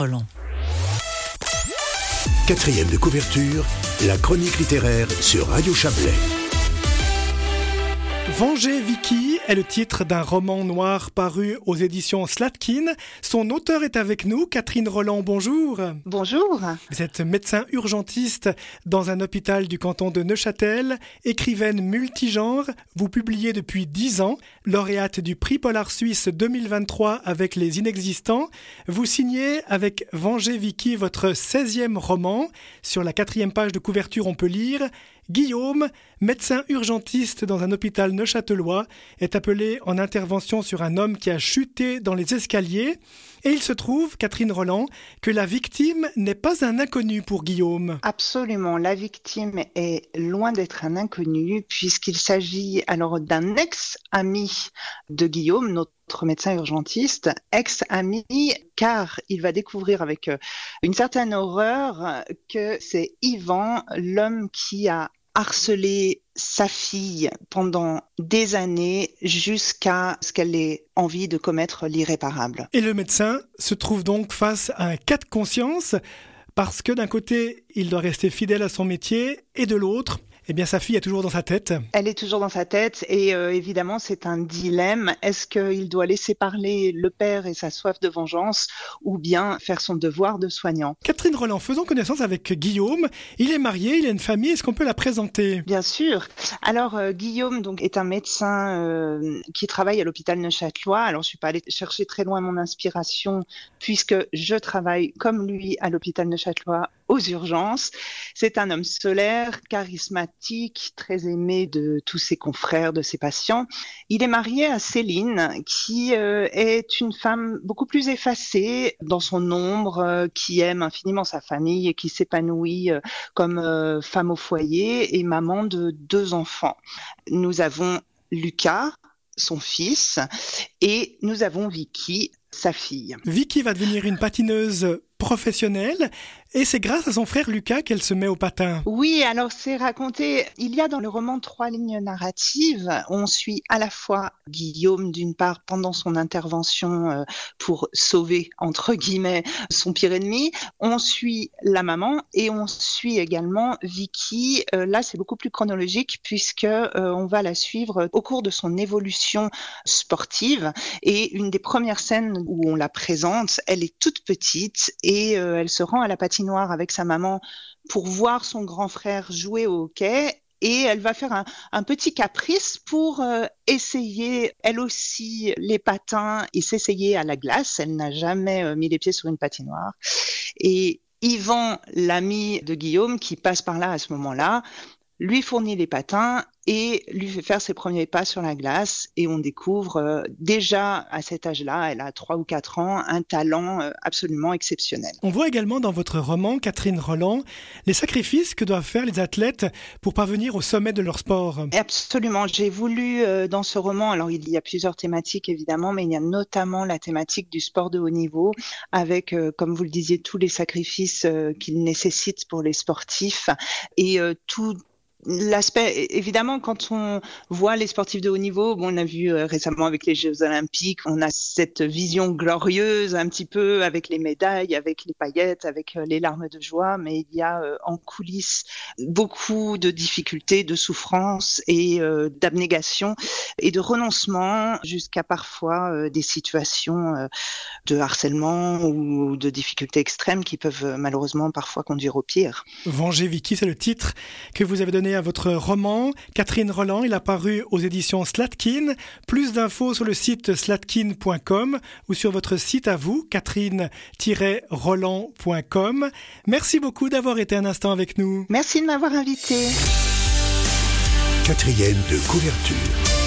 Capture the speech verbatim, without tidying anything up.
Roland. Quatrième de couverture, la chronique littéraire sur Radio Chablais. Venger Vicky est le titre d'un roman noir paru aux éditions Slatkin. Son auteur est avec nous, Catherine Rolland, bonjour. Bonjour. Vous êtes médecin urgentiste dans un hôpital du canton de Neuchâtel, écrivaine multigenre. Vous publiez depuis dix ans, lauréate du prix Polar Suisse deux mille vingt-trois avec Les Inexistants. Vous signez avec Venger Vicky votre seizième roman. Sur la quatrième page de couverture, on peut lire « Guillaume, médecin urgentiste dans un hôpital neuchâtelois, est appelé en intervention sur un homme qui a chuté dans les escaliers. Et il se trouve, Catherine Rolland, que la victime n'est pas un inconnu pour Guillaume. » Absolument, la victime est loin d'être un inconnu puisqu'il s'agit alors d'un ex-ami de Guillaume, notre médecin urgentiste, ex-ami, car il va découvrir avec une certaine horreur que c'est Yvan, l'homme qui a harcelé sa fille pendant des années jusqu'à ce qu'elle ait envie de commettre l'irréparable. Et le médecin se trouve donc face à un cas de conscience parce que d'un côté, il doit rester fidèle à son métier et de l'autre, eh bien, sa fille est toujours dans sa tête. Elle est toujours dans sa tête et euh, évidemment, c'est un dilemme. Est-ce qu'il doit laisser parler le père et sa soif de vengeance ou bien faire son devoir de soignant? Catherine Rolland, faisons connaissance avec Guillaume. Il est marié, il a une famille. Est-ce qu'on peut la présenter? Bien sûr. Alors, euh, Guillaume donc, est un médecin euh, qui travaille à l'hôpital neuchâtelois. Alors, je ne suis pas allée chercher très loin mon inspiration puisque je travaille comme lui à l'hôpital neuchâtelois aux urgences. C'est un homme solaire, charismatique, très aimé de tous ses confrères, de ses patients. Il est marié à Céline, qui euh, est une femme beaucoup plus effacée dans son ombre, euh, qui aime infiniment sa famille et qui s'épanouit euh, comme euh, femme au foyer et maman de deux enfants. Nous avons Lucas, son fils, et nous avons Vicky, sa fille. Vicky va devenir une patineuse professionnelle et c'est grâce à son frère Lucas qu'elle se met au patin. Oui, alors c'est raconté, il y a dans le roman trois lignes narratives. On suit à la fois Guillaume d'une part pendant son intervention pour sauver entre guillemets son pire ennemi. On suit la maman et on suit également Vicky. Là c'est beaucoup plus chronologique puisque on va la suivre au cours de son évolution sportive et une des premières scènes où on la présente, elle est toute petite et euh, elle se rend à la patinoire avec sa maman pour voir son grand frère jouer au hockey et elle va faire un, un petit caprice pour euh, essayer elle aussi les patins et s'essayer à la glace. Elle n'a jamais euh, mis les pieds sur une patinoire et Yvan, l'ami de Guillaume qui passe par là à ce moment-là, lui fournit les patins et lui fait faire ses premiers pas sur la glace et on découvre euh, déjà à cet âge-là, elle a trois ou quatre ans, un talent euh, absolument exceptionnel. On voit également dans votre roman, Catherine Rolland, les sacrifices que doivent faire les athlètes pour parvenir au sommet de leur sport. Absolument, j'ai voulu euh, dans ce roman, alors il y a plusieurs thématiques évidemment, mais il y a notamment la thématique du sport de haut niveau avec, euh, comme vous le disiez, tous les sacrifices euh, qu'il nécessite pour les sportifs et euh, tout l'aspect, évidemment, quand on voit les sportifs de haut niveau, bon, on a vu euh, récemment avec les Jeux Olympiques, on a cette vision glorieuse un petit peu avec les médailles, avec les paillettes, avec euh, les larmes de joie, mais il y a euh, en coulisses beaucoup de difficultés, de souffrances et euh, d'abnégation et de renoncement jusqu'à parfois euh, des situations euh, de harcèlement ou de difficultés extrêmes qui peuvent euh, malheureusement parfois conduire au pire. Venger Vicky, c'est le titre que vous avez donné à votre roman. Catherine Rolland, il a paru aux éditions Slatkin. Plus d'infos sur le site slatkin point com ou sur votre site à vous, catherine tiret rolland point com. Merci beaucoup d'avoir été un instant avec nous. Merci de m'avoir invité. Quatrième de couverture.